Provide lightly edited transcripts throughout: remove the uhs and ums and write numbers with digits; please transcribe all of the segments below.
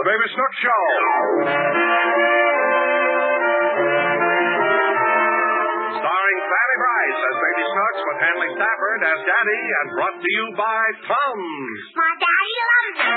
The Baby Snooks Show. Starring Fanny Bryce as Baby Snooks with Hanley Stafford as Daddy, and brought to you by Tums. My daddy loves it.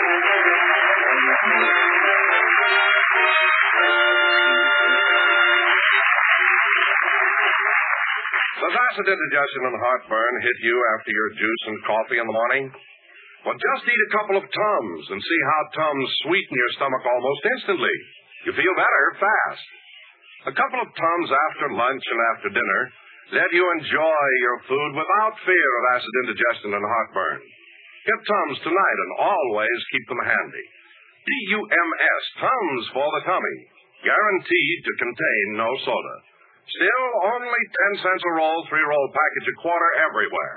Does acid indigestion and heartburn hit you after your juice and coffee in the morning? Well, just eat a couple of Tums and see how Tums sweeten your stomach almost instantly. You feel better fast. A couple of Tums after lunch and after dinner let you enjoy your food without fear of acid indigestion and heartburn. Get Tums tonight and always keep them handy. Tums, Tums for the tummy. Guaranteed to contain no soda. Still, only 10 cents a roll, 3-roll package a quarter everywhere.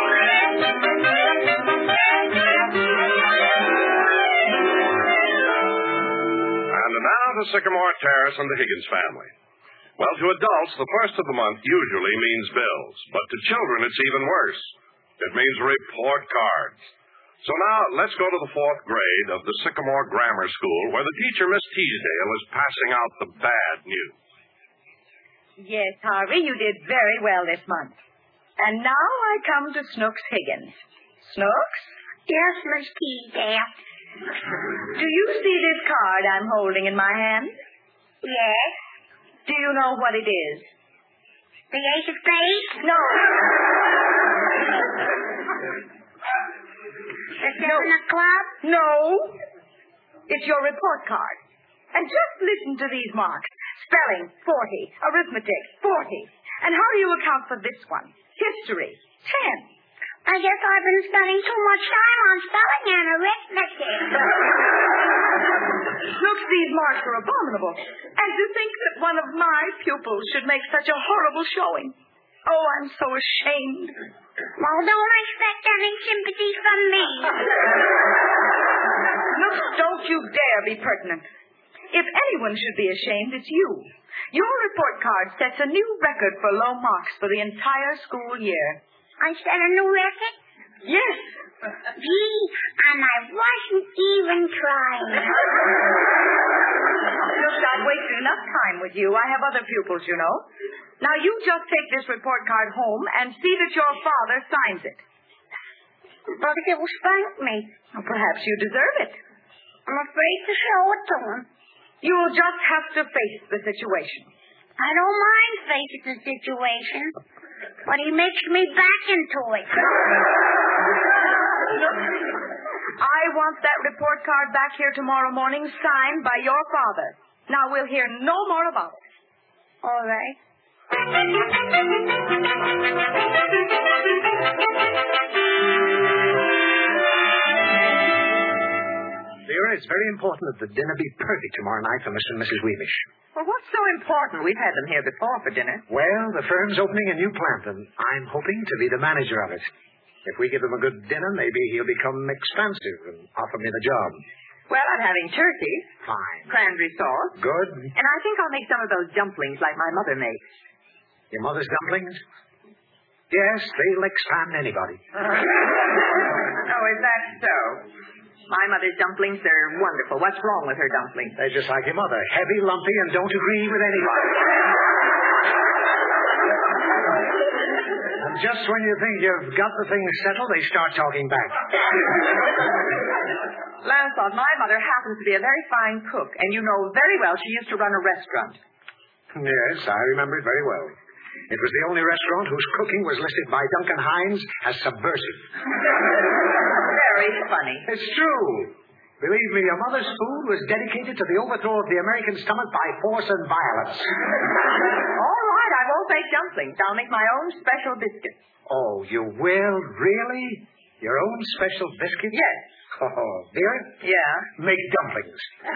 And now to Sycamore Terrace and the Higgins family. Well, to adults, the first of the month usually means bills. But to children, it's even worse. It means report cards. So now, let's go to the 4th grade of the Sycamore Grammar School, where the teacher, Miss Teasdale, is passing out the bad news. Yes, Harvey, you did very well this month. And now I come to Snooks Higgins. Snooks? Yes, Miss Teasdale. Do you see this card I'm holding in my hand? Yes. Do you know what it is? The Ace of Spades? No. The Seven of Clubs? No. It's your report card. And just listen to these marks. Spelling, 40. Arithmetic, 40. And how do you account for this one? History, 10. I guess I've been spending too much time on spelling and arithmetic. Look, these marks are abominable. And to think that one of my pupils should make such a horrible showing. Oh, I'm so ashamed. Well, don't expect any sympathy from me. Look, don't you dare be pertinent. If anyone should be ashamed, it's you. Your report card sets a new record for low marks for the entire school year. I set a new record? Yes. Gee, and I wasn't even trying. Look, I've wasted enough time with you. I have other pupils, you know. Now, you just take this report card home and see that your father signs it. But he'll spank me. Well, perhaps you deserve it. I'm afraid to show it to him. You'll just have to face the situation. I don't mind facing the situation, but he makes me back into it. I want that report card back here tomorrow morning signed by your father. Now, we'll hear no more about it. All right. Vera, it's very important that the dinner be perfect tomorrow night for Mr. and Mrs. Weemish. Well, what's so important? We've had them here before for dinner. Well, the firm's opening a new plant, and I'm hoping to be the manager of it. If we give him a good dinner, maybe he'll become expansive and offer me the job. Well, I'm having turkey. Fine. Cranberry sauce. Good. And I think I'll make some of those dumplings like my mother makes. Your mother's dumplings? Yes, they'll expand anybody. Oh, is that so? My mother's dumplings are wonderful. What's wrong with her dumplings? They're just like your mother. Heavy, lumpy, and don't agree with anybody. And just when you think you've got the thing settled, they start talking back. Lancelot, my mother happens to be a very fine cook, and you know very well she used to run a restaurant. Yes, I remember it very well. It was the only restaurant whose cooking was listed by Duncan Hines as subversive. Very funny. It's true. Believe me, your mother's food was dedicated to the overthrow of the American stomach by force and violence. All right, I won't make dumplings. I'll make my own special biscuits. Oh, you will? Really? Your own special biscuits? Yes. Oh, Vera? Yeah? Make dumplings.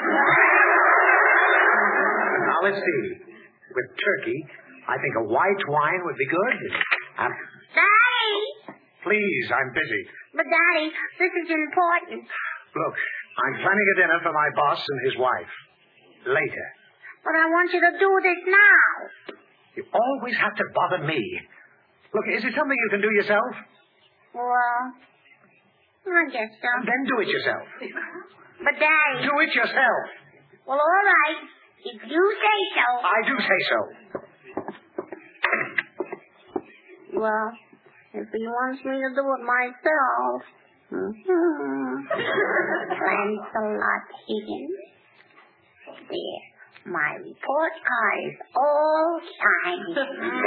Now, let's see. With turkey, I think a white wine would be good. Daddy! Please, I'm busy. But, Daddy, this is important. Look, I'm planning a dinner for my boss and his wife. Later. But I want you to do this now. You always have to bother me. Look, is it something you can do yourself? Well, I guess so. Then do it yourself. But, Daddy... Do it yourself. Well, all right. If you say so. I do say so. Well, if he wants me to do it myself... Lancelot Higgins. There. My report card is all signed.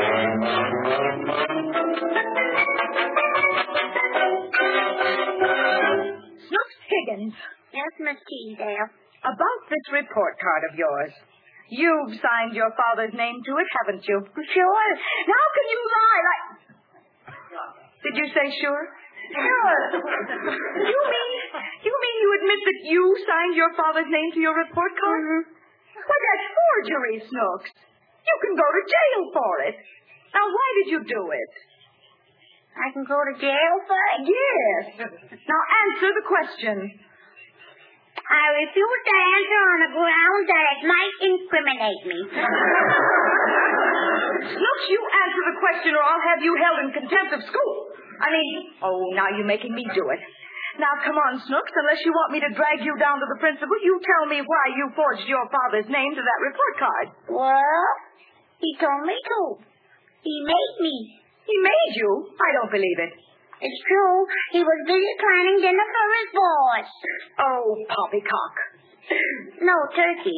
Snooks Higgins. Yes, Miss Teasdale. About this report card of yours. You've signed your father's name to it, haven't you? Sure. How can you lie like... Did you say sure? Sure. You mean you admit that you signed your father's name to your report card? Mm-hmm. Why, that's forgery, Snooks. You can go to jail for it. Now, why did you do it? I can go to jail for it? Yes. Now, answer the question. I refuse to answer on the grounds that it might incriminate me. Snooks, you answer the question or I'll have you held in contempt of school. Now you're making me do it. Now, come on, Snooks, unless you want me to drag you down to the principal, you tell me why you forged your father's name to that report card. Well, he told me to. He made me. He made you? I don't believe it. It's true. He was busy planning dinner for his boss. Oh, poppycock. No, turkey.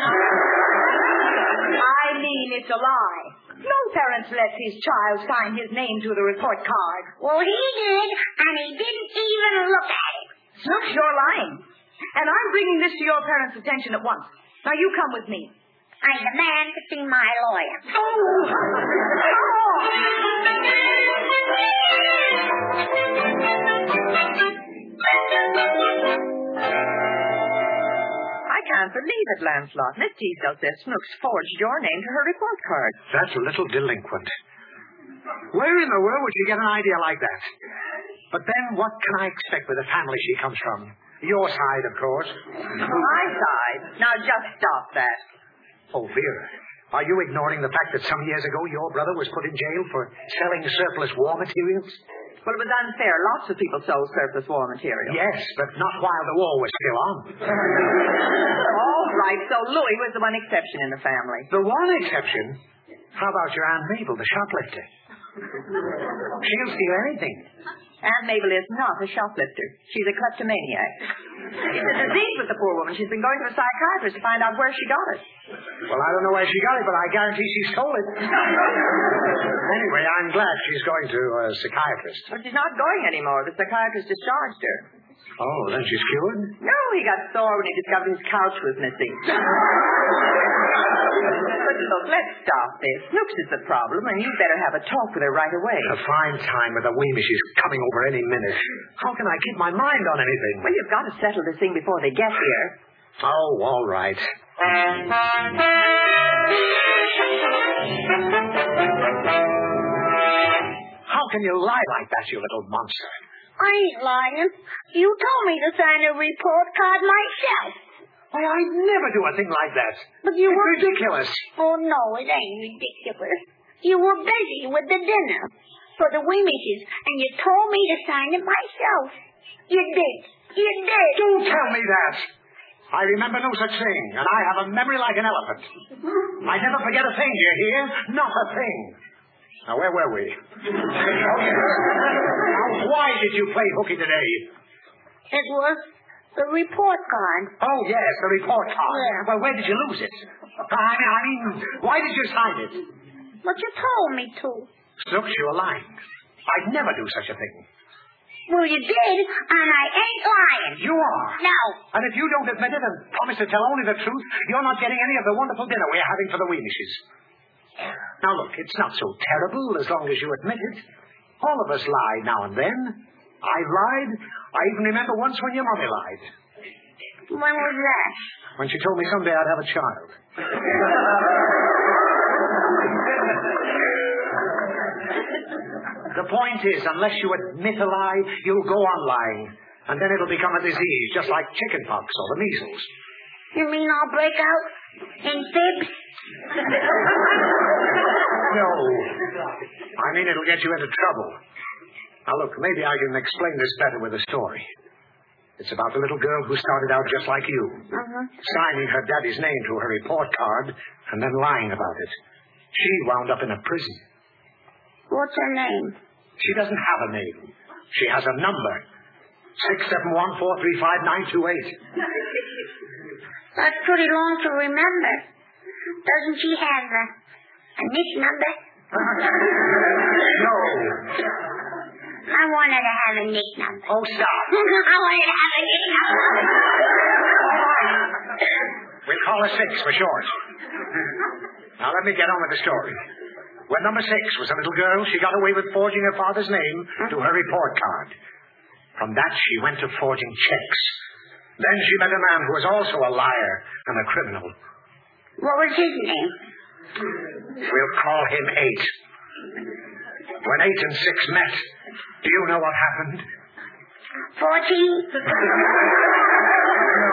It's a lie. No parent lets his child sign his name to the report card. Well, he did, and he didn't even look at it. Snooks, you're lying. And I'm bringing this to your parents' attention at once. Now, you come with me. I demand to see my lawyer. I can't believe it, Lancelot. Miss Teasdale says Snooks forged your name to her report card. That little delinquent. Where in the world would she get an idea like that? But then what can I expect with the family she comes from? Your side, of course. My side? Now, just stop that. Oh, Vera, are you ignoring the fact that some years ago your brother was put in jail for selling surplus war materials? Well, it was unfair. Lots of people sold surplus war material. Yes, but not while the war was still on. All right, so Louis was the one exception in the family. The one exception? How about your Aunt Mabel, the shoplifter? She'll steal anything. Aunt Mabel is not a shoplifter. She's a kleptomaniac. It's a disease with the poor woman. She's been going to a psychiatrist to find out where she got it. Well, I don't know where she got it, but I guarantee she stole it. Anyway, I'm glad she's going to a psychiatrist. But she's not going anymore. The psychiatrist discharged her. Oh, then she's cured? No, he got sore when he discovered his couch was missing. But look, let's stop this. Snooks is the problem, and you'd better have a talk with her right away. A fine time with the Weemies. She's coming over any minute. How can I keep my mind on anything? Well, you've got to settle this thing before they get here. Oh, all right. How can you lie like that, you little monster? I ain't lying. You told me to sign a report card myself. Why, I'd never do a thing like that. But you were... It's ridiculous. Oh, no, it ain't ridiculous. You were busy with the dinner for the Weemishes, and you told me to sign it myself. You did. You did. Don't tell me that. I remember no such thing, and I have a memory like an elephant. I never forget a thing, you hear? Not a thing. Now, where were we? Now, why did you play hooky today? It was the report card. Oh, yes, the report card. Yeah. Well, where did you lose it? I mean, why did you sign it? But you told me to. Snooks, you were lying. I'd never do such a thing. Well, you did, and I ain't lying. You are. No. And if you don't admit it and promise to tell only the truth, you're not getting any of the wonderful dinner we're having for the Weemishes. Now, look, it's not so terrible as long as you admit it. All of us lie now and then. I've lied. I even remember once when your mommy lied. When was that? When she told me someday I'd have a child. The point is, unless you admit a lie, you'll go on lying. And then it'll become a disease, just like chickenpox or the measles. You mean I'll break out in fibs? No. I mean, it'll get you into trouble. Now, look, maybe I can explain this better with a story. It's about the little girl who started out just like you. Signing her daddy's name to her report card and then lying about it. She wound up in a prison. What's her name? She doesn't have a name. She has a number. 671-435-928. That's pretty long to remember. Doesn't she have a nick number? No. I want her to have a nick number. Oh, stop. I want her to have a nick number. We'll call her 6 for short. Now, let me get on with the story. When number 6 was a little girl, she got away with forging her father's name to her report card. From that, she went to forging checks. Then she met a man who was also a liar and a criminal. What was his name? We'll call him 8. When 8 and 6 met, do you know what happened? 14? No.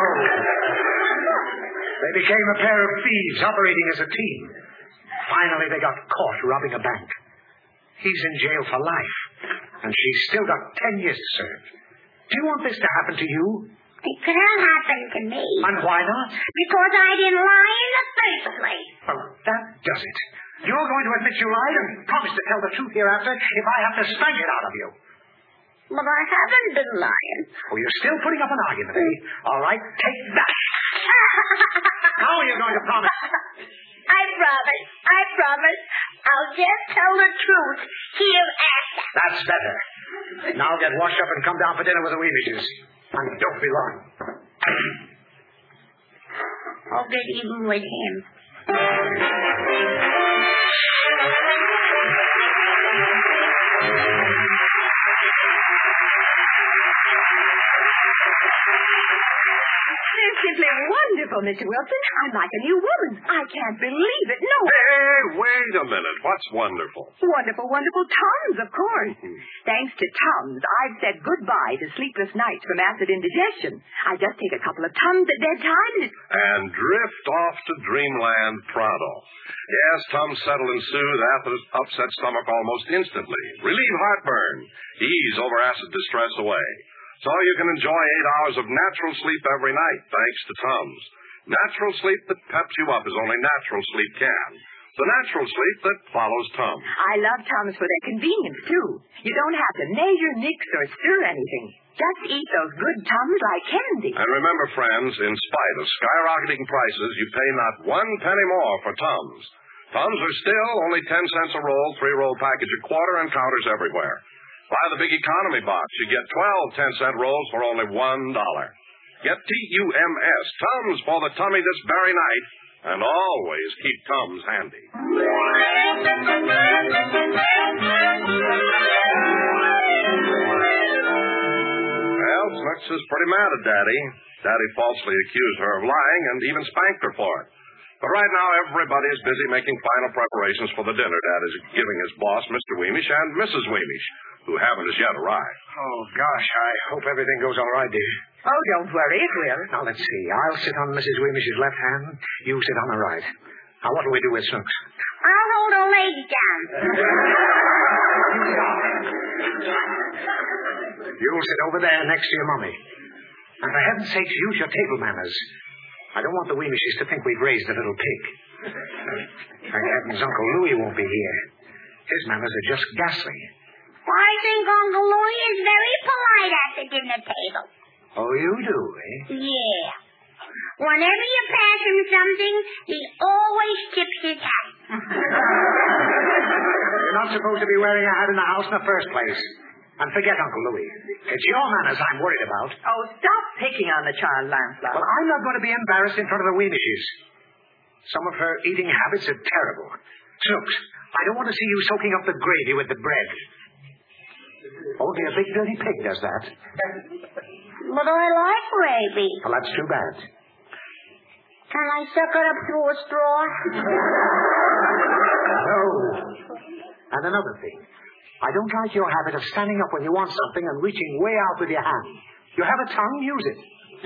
They became a pair of thieves operating as a team. Finally, they got caught robbing a bank. He's in jail for life, and she's still got 10 years to serve. Do you want this to happen to you? It can't happen to me. And why not? Because I didn't lie in the first place. Well, that does it. You're going to admit you lied and promise to tell the truth hereafter if I have to spank it out of you. But I haven't been lying. Oh, you're still putting up an argument, eh? All right, take that. How are you going to promise? I promise. I'll just tell the truth hereafter. That's better. Now get washed up and come down for dinner with the Weemishes. And don't be long. I'll get even with him. Simply wonderful, Mr. Wilson. I'm like a new woman. I can't believe it. No. Hey, wait a minute. What's wonderful? Wonderful, wonderful Tums, of course. Thanks to Tums, I've said goodbye to sleepless nights from acid indigestion. I just take a couple of Tums at bedtime and drift off to dreamland pronto. Yes, Tums settle and soothe upset stomach almost instantly. Relieve heartburn. Ease over acid distress away. So you can enjoy 8 hours of natural sleep every night, thanks to Tums. Natural sleep that peps you up as only natural sleep can. The natural sleep that follows Tums. I love Tums for their convenience, too. You don't have to measure, mix, or stir anything. Just eat those good Tums like candy. And remember, friends, in spite of skyrocketing prices, you pay not 1 penny more for Tums. Tums are still only 10 cents a roll, 3-roll package a quarter, and counters everywhere. Buy the big economy box. You get 12 10-cent rolls for only $1. Get T-U-M-S, Tums for the tummy this very night, and always keep Tums handy. Well, Snooks is pretty mad at Daddy. Daddy falsely accused her of lying and even spanked her for it. But right now, everybody is busy making final preparations for the dinner Dad is giving his boss, Mr. Weemish, and Mrs. Weemish, who haven't as yet arrived. Oh, gosh, I hope everything goes all right, dear. Oh, don't worry, it will. Now, let's see. I'll sit on Mrs. Weemish's left hand. You sit on the right. Now, what do we do with Snooks? I'll hold old lady down. You'll sit over there next to your mummy. And for heaven's sake, use your table manners. I don't want the Weemishes to think we've raised a little pig. Thank heavens Uncle Louie won't be here. His manners are just ghastly. I think Uncle Louie is very polite at the dinner table. Oh, you do, eh? Yeah. Whenever you pass him something, he always tips his hat. You're not supposed to be wearing a hat in the house in the first place. And forget Uncle Louie. It's your manners I'm worried about. Oh, stop picking on the child, Lancelot. Well, I'm not going to be embarrassed in front of the Weemishes. Some of her eating habits are terrible. Snooks, I don't want to see you soaking up the gravy with the bread. Only a big dirty pig does that. But I like gravy. Well, that's too bad. Can I suck it up through a straw? No. And another thing. I don't like your habit of standing up when you want something and reaching way out with your hand. You have a tongue, use it.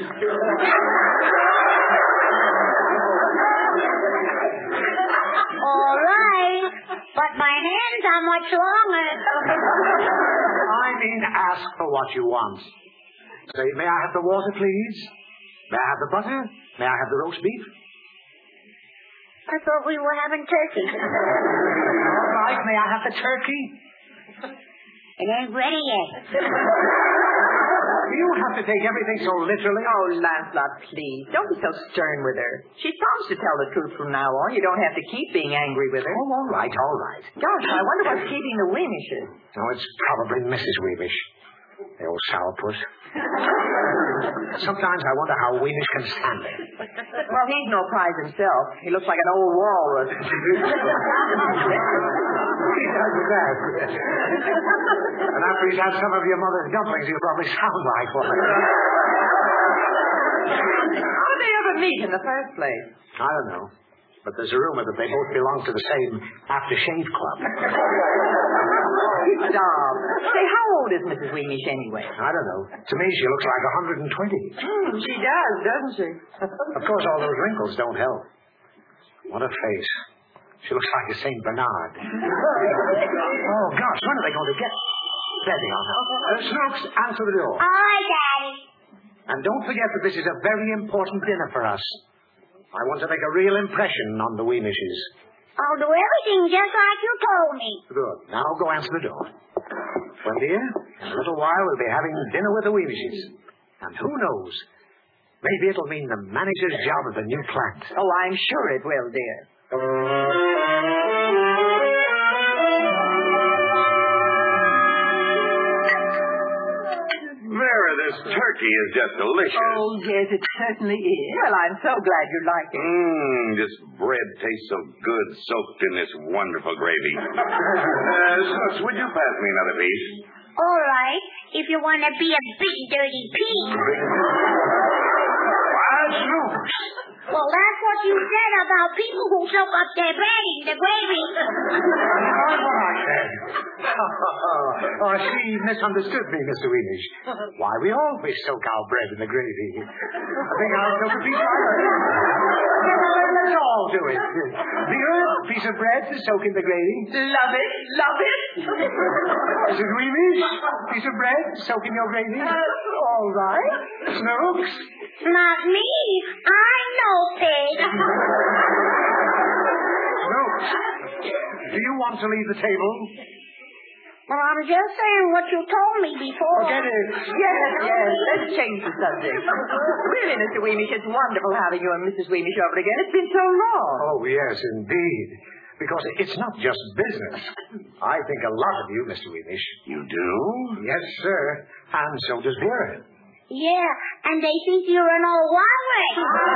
All right. But my hands are much longer. I mean, ask for what you want. Say, may I have the water, please? May I have the butter? May I have the roast beef? I thought we were having turkey. All right, may I have the turkey? It ain't ready yet. You have to take everything so literally. Oh, Lancelot, please. Don't be so stern with her. She's promised to tell the truth from now on. You don't have to keep being angry with her. Oh, all right, all right. Gosh, I wonder what's keeping the Weemishes. Oh, it's probably Mrs. Weemish. The old sourpuss. Sometimes I wonder how Weemish can stand it. Well, he's no prize himself. He looks like an old walrus. He does that. And after he's had some of your mother's dumplings, he'll probably sound like one. How did they ever meet in the first place? I don't know. But there's a rumor that they both belong to the same aftershave club. Stop. Say, how old is Mrs. Weemish anyway? I don't know. To me, she looks like 120. She does, doesn't she? Of course, all those wrinkles don't help. What a face. She looks like a St. Bernard. Oh, gosh, when are they going to get... There they are. Snooks, answer the door. All right, Daddy. And don't forget that this is a very important dinner for us. I want to make a real impression on the Weemishes. I'll do everything just like you told me. Good. Now go answer the door. Well, dear, in a little while we'll be having dinner with the Weemishes. And who knows? Maybe it'll mean the manager's job at the new plant. Oh, I'm sure it will, dear. Vera, this turkey is just delicious. Oh, yes, it certainly is. Well, I'm so glad you like it. This bread tastes so good soaked in this wonderful gravy. Snooks, would you pass me another piece? All right, if you want to be a big dirty pig. Snooks. Well, that's what you said about people who soak up their bread in the gravy. That's what I said. Oh, she misunderstood me, Mr. Weemish. Why, we always soak our bread in the gravy. I think I'll soak a piece right here. Let's all do it. Vera, a piece of bread to soak in the gravy. Love it, love it. Mrs. Weemish, piece of bread to soak in your gravy. All right. Snooks. Not me. I'm no pig. Snooks, do you want to leave the table? Well, I'm just saying what you told me before. Forget it. Yes, let's change the subject. Really, Mr. Weemish, it's wonderful having you and Mrs. Weemish over again. It's been so long. Oh, yes, indeed. Because it's not just business. I think a lot of you, Mr. Weemish. You do? Yes, sir. And so does Vera. Yeah, and they think you're an old walrus.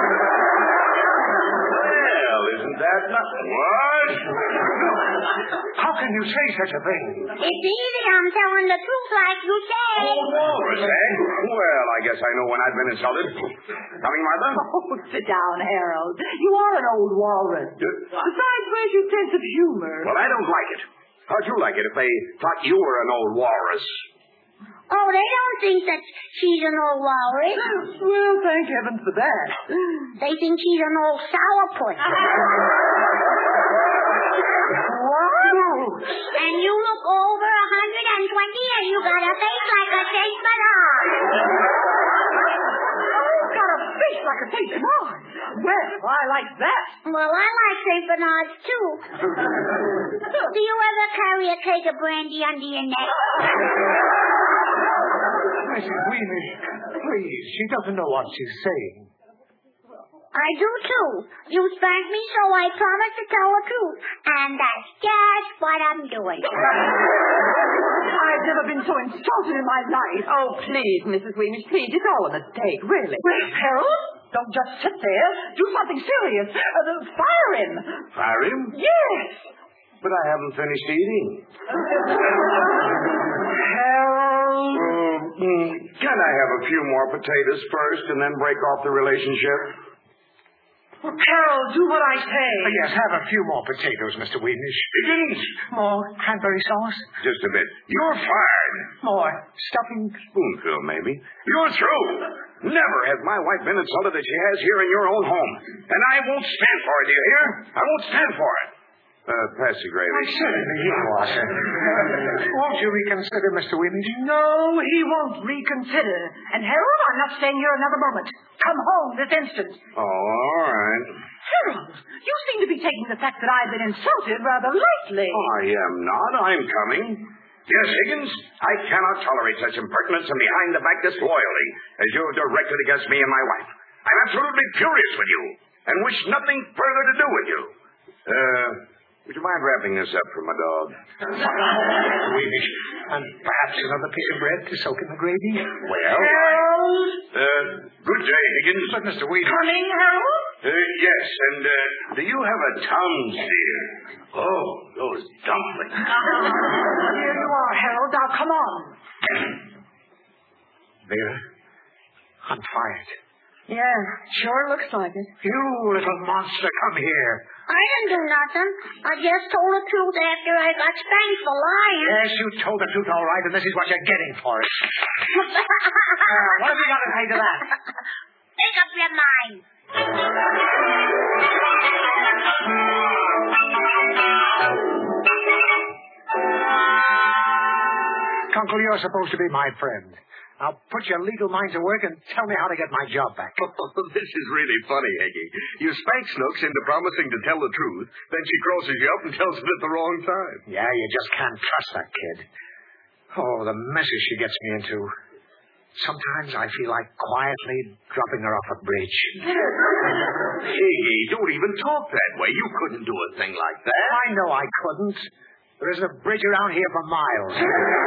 Well, isn't that not... What? How can you say such a thing? It's easy. I'm telling the truth like you say. Old walrus, eh? Well, I guess I know when I've been insulted. Coming, Martha? Oh, sit down, Harold. You are an old walrus. Besides, where's your sense of humor? Well, I don't like it. How'd you like it if they thought you were an old walrus? Oh, they don't think that she's an old walrus. Well, thank heaven for that. They think she's an old sourpuss. What? And you look over 120 and you got a face like a St. Bernard. You've got a face like a St. Bernard. Well, I like that. Well, I like St. Bernards, too. Do you ever carry a keg of brandy under your neck? Mrs. Weemish, please, she doesn't know what she's saying. I do, too. You spanked me, so I promised to tell the truth. And that's just what I'm doing. I've never been so insulted in my life. Oh, please, Mrs. Weemish, please. It's all a mistake, really. Well, Harold, don't just sit there. Do something serious. Fire him. Fire him? Yes. But I haven't finished eating. Harold. Can I have a few more potatoes first and then break off the relationship? Harold, do what I say. Yes, have a few more potatoes, Mr. Weemish. Pigeons? More cranberry sauce? Just a bit. You're fired. More stuffing? Spoonful, maybe. You're through. Never has my wife been insulted as she has here in your own home. And I won't stand for it, do you hear? I won't stand for it. Pass the gravy. Certainly he was. Won't you reconsider, Mr. Wheamish? No, he won't reconsider. And, Harold, I'm not staying here another moment. Come home this instant. Oh, all right. Harold, you seem to be taking the fact that I've been insulted rather lightly. I am not. I'm coming. Yes, Higgins, I cannot tolerate such impertinence and behind the back disloyalty as you have directed against me and my wife. I'm absolutely furious with you and wish nothing further to do with you. Would you mind wrapping this up for my dog? Wheamish. And perhaps another piece of bread to soak in the gravy? Well, Harold! Good day, Higgins. But, Mr. Wheamish... Coming, Harold? Yes, and do you have a Tom's here? Oh, those dumplings. Here you are, Harold. Now, come on. Vera, I'm fired. Yeah, sure looks like it. You little monster, come here. I didn't do nothing. I just told the truth after I got spanked for lying. Yes, you told the truth all right, and this is what you're getting for it. What have you got to say to that? Make up your mind. Uncle, you're supposed to be my friend. Now put your legal mind to work and tell me how to get my job back. This is really funny, Higgy. You spank Snooks into promising to tell the truth, then she crosses you up and tells it at the wrong time. Yeah, you just can't trust that kid. Oh, the messes she gets me into. Sometimes I feel like quietly dropping her off a bridge. Higgy, don't even talk that way. You couldn't do a thing like that. I know I couldn't. There isn't a bridge around here for miles.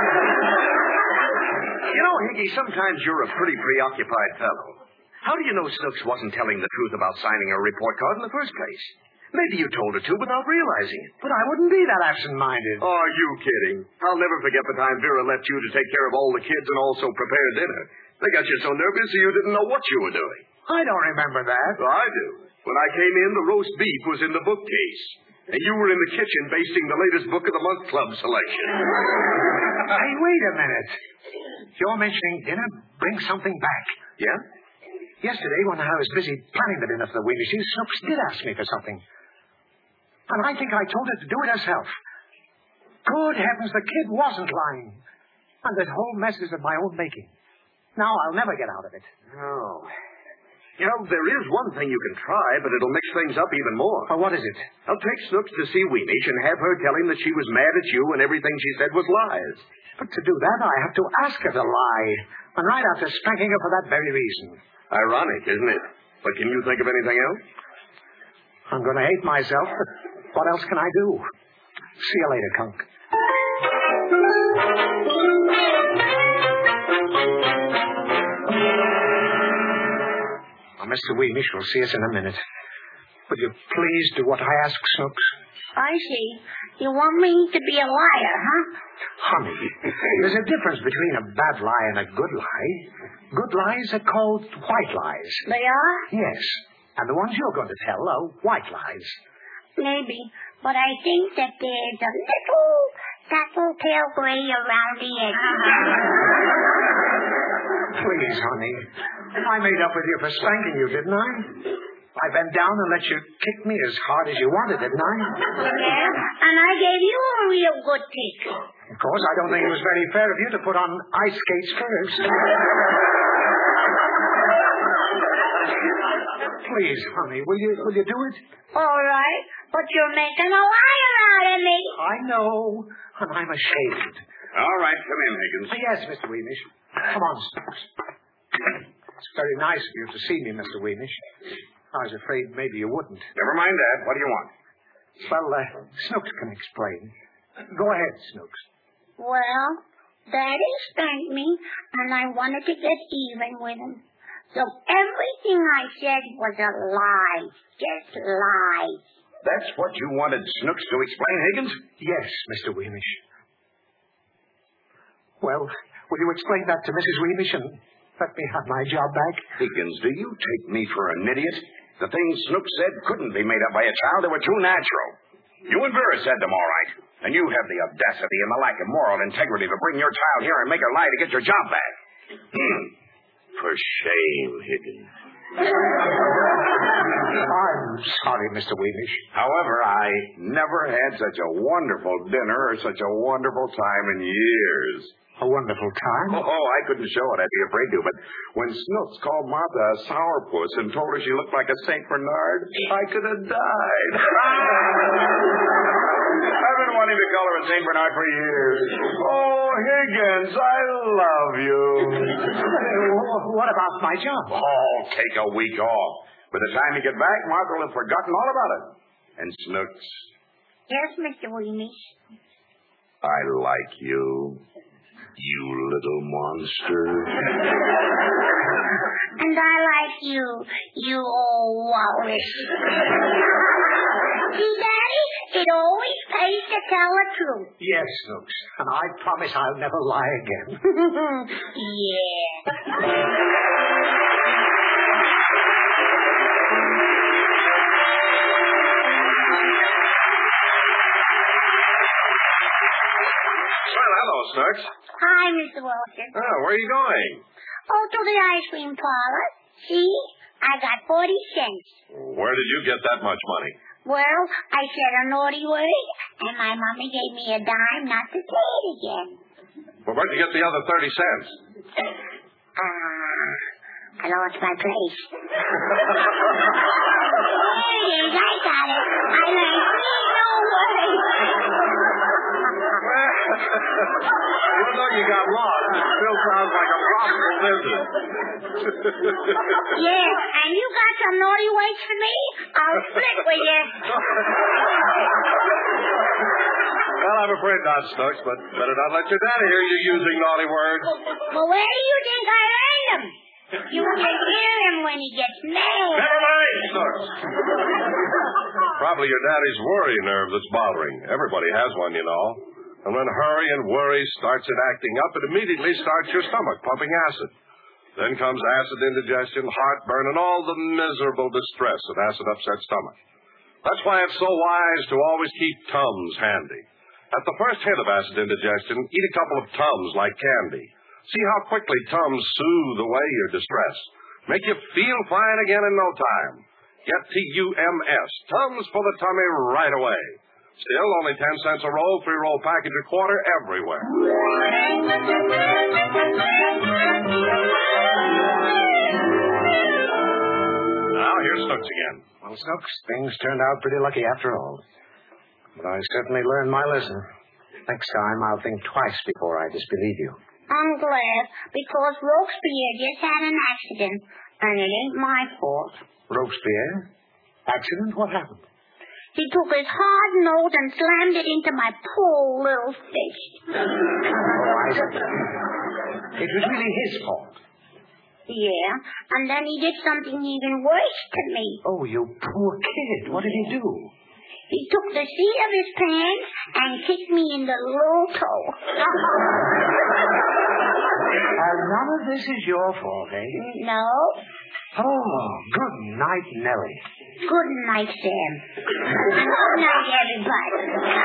You know, Higgy, sometimes you're a pretty preoccupied fellow. How do you know Snooks wasn't telling the truth about signing her report card in the first place? Maybe you told her to without realizing it. But I wouldn't be that absent-minded. Are you kidding? I'll never forget the time Vera left you to take care of all the kids and also prepare dinner. They got you so nervous you didn't know what you were doing. I don't remember that. I do. When I came in, the roast beef was in the bookcase. And you were in the kitchen basting the latest book of the month club selection. Hey, wait a minute. You're mentioning dinner? Bring something back. Yeah? Yesterday, when I was busy planning the dinner for the Wheamishes, Snooks did ask me for something. And I think I told her to do it herself. Good heavens, the kid wasn't lying. And that whole mess is of my own making. Now I'll never get out of it. Oh. You know, there is one thing you can try, but it'll mix things up even more. Oh, what is it? I'll take Snooks to see Weemish and have her tell him that she was mad at you and everything she said was lies. But to do that, I have to ask her to lie. And right after spanking her for that very reason. Ironic, isn't it? But can you think of anything else? I'm going to hate myself, but what else can I do? See you later, Kunk. Now, Mr. Weemish will see us in a minute. Would you please do what I ask, Snooks? I see. You want me to be a liar, huh? Honey, there's a difference between a bad lie and a good lie. Good lies are called white lies. They are? Yes. And the ones you're going to tell are white lies. Maybe. But I think that there's a little tattletale gray around the edges. Please, honey. I made up with you for spanking you, didn't I? I bent down and let you kick me as hard as you wanted, didn't I? Yeah, and I gave you a real good kick. Of course, I don't think it was very fair of you to put on ice skates first. Please, honey, will you do it? All right, but you're making a liar out of me. I know, and I'm ashamed. All right, come in, Higgins. Yes, Mr. Weemish. Come on, Snooks. It's very nice of you to see me, Mr. Weemish. I was afraid maybe you wouldn't. Never mind that. What do you want? Well, Snooks can explain. Go ahead, Snooks. Well, Daddy spanked me, and I wanted to get even with him. So everything I said was a lie. Just lies. That's what you wanted Snooks to explain, Higgins? Yes, Mr. Weemish. Well, will you explain that to Mrs. Weemish and let me have my job back? Higgins, do you take me for an idiot? The things Snooks said couldn't be made up by a child. They were too natural. You and Vera said them all right. And you have the audacity and the lack of moral integrity to bring your child here and make her lie to get your job back. For shame, Higgins. I'm I'm sorry, Mr. Weemish. However, I never had such a wonderful dinner or such a wonderful time in years. A wonderful time? Oh, I couldn't show it. I'd be afraid to. But when Snooks called Martha a sourpuss and told her she looked like a St. Bernard, I could have died. I've been wanting to call her a St. Bernard for years. Oh, Higgins, I love you. What about my job? Oh, take a week off. By the time you get back, Martha will have forgotten all about it. And Snooks, Yes, Mr. Weemish. I like you. You little monster. And I like you, you old walrus. See, Daddy, it always pays to tell the truth. Yes, Snooks. And I promise I'll never lie again. Yeah. Well, hello, Snooks. Hi, Mr. Wilson. Oh, where are you going? Oh, to the ice cream parlor. See, I got 40 cents. Where did you get that much money? Well, I said a naughty word, and my mommy gave me a dime not to say it again. Well, where'd you get the other 30 cents? I lost my place. There it is. I got it. I learned 3 new words. Even though you got lost, it still sounds like a profitable business. Yeah, and you got some naughty words for me? I'll split with you. Well, I'm afraid not, Snooks, but better not let your daddy hear you using naughty words. Well, where do you think I learned them? You can hear him when he gets mad. Never mind, Snooks. Probably your daddy's worry nerve that's bothering. Everybody has one, you know. And when hurry and worry starts it acting up, it immediately starts your stomach pumping acid. Then comes acid indigestion, heartburn, and all the miserable distress of acid-upset stomach. That's why it's so wise to always keep Tums handy. At the first hint of acid indigestion, eat a couple of Tums like candy. See how quickly Tums soothe away your distress. Make you feel fine again in no time. Get T-U-M-S, Tums for the tummy right away. Still, only 10 cents a roll, 3-roll package a quarter everywhere. Now, here's Snooks again. Well, Snooks, things turned out pretty lucky after all. But I certainly learned my lesson. Next time, I'll think twice before I disbelieve you. I'm glad, because Robespierre just had an accident, and it ain't my fault. Robespierre? Accident? What happened? He took his hard nose and slammed it into my poor little fist. Oh, I see. It was really his fault. Yeah, and then he did something even worse to me. Oh, you poor kid. What did he do? He took the seat of his pants and kicked me in the low toe. None of this is your fault, eh? No. Oh, good night, Nellie. Good night, Sam. Good night, everybody.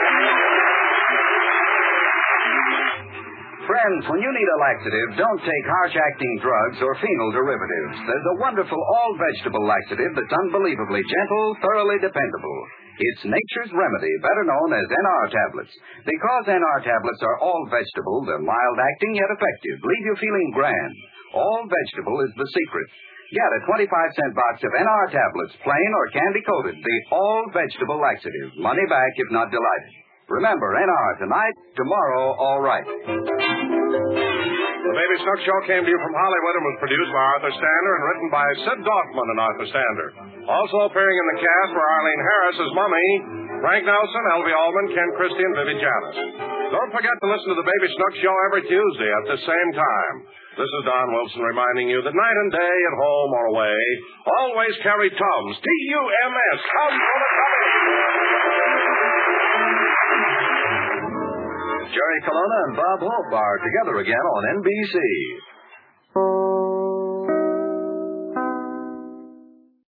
Friends, when you need a laxative, don't take harsh-acting drugs or phenol derivatives. There's a wonderful all-vegetable laxative that's unbelievably gentle, thoroughly dependable. It's nature's remedy, better known as NR tablets. Because NR tablets are all vegetable, they're mild-acting yet effective, leave you feeling grand. All vegetable is the secret. Get a 25-cent box of NR tablets, plain or candy-coated, the all-vegetable laxative. Money back if not delighted. Remember, NR tonight, tomorrow, all right. The Baby Snooks Show came to you from Hollywood and was produced by Arthur Stander and written by Sid Dorfman and Arthur Stander. Also appearing in the cast were Arlene Harris as Mummy, Frank Nelson, Elvie Allman, Ken Christie, and Vivi Janis. Don't forget to listen to the Baby Snooks Show every Tuesday at the same time. This is Don Wilson reminding you that night and day, at home or away, always carry Tums, T-U-M-S, Tums for the tummy. Jerry Colonna and Bob Hope are together again on NBC.